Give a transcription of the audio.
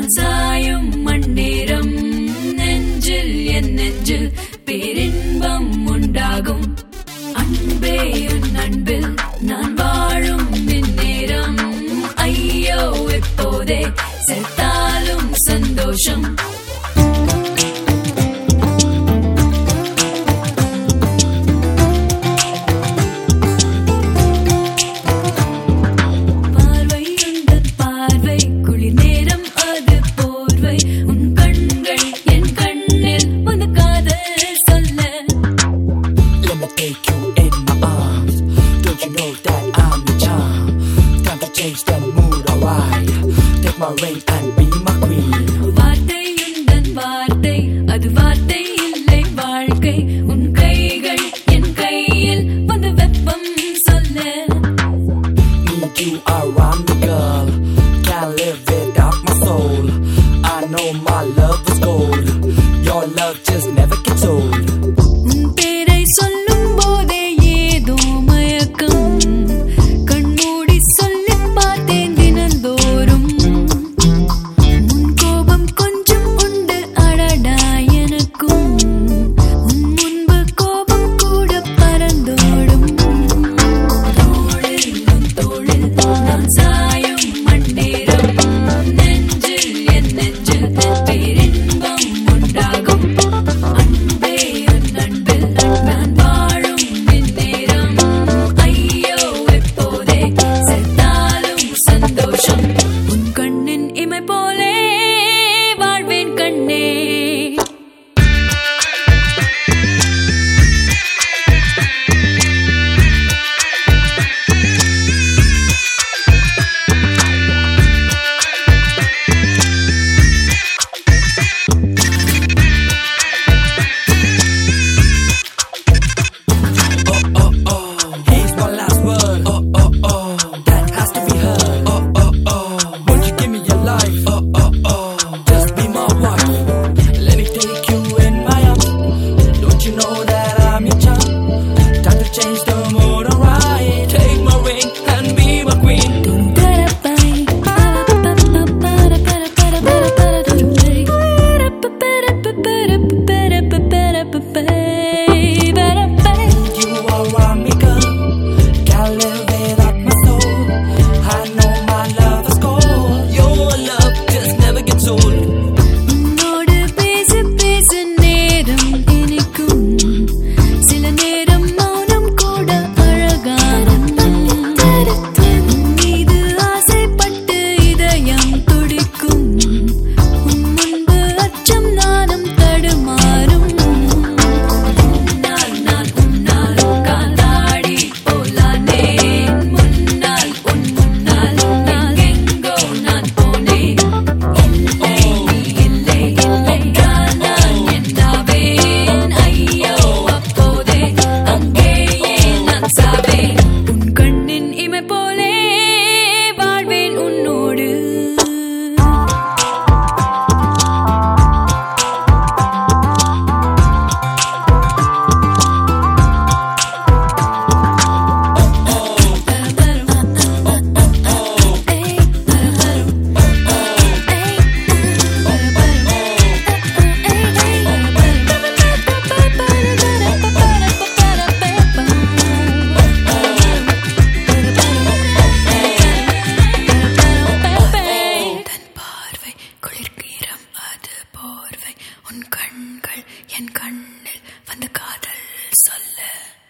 நான் சாயும் மண்ணேரம் நெஞ்சில் என் நெஞ்சில் பேரின்பம் உண்டாகும் அன்பே உன் அன்பில் நான் வாழும் இந்நேரம் ஐயோ எப்போதே செத்தாலும் சந்தோஷம் My ring and be my queen. வார்த்தை உந்தன் வார்த்தை அது வார்த்தை இல்லை வாழ்க்கை உன் கைகள் என் கையில் வந்து வெப்பம் சொல்ல Need you around me, girl. Can't live without my soul. I know my love is gold. Your love just never gets old. உன் பேரை சொல்லும் போதே ஏதோ மயக்கம் கண்மூடி சொல்லி பார்த்தேன் தினந்தோறும் உன் கண்கள் என் கண்ணில் வந்து காதல் சொல்ல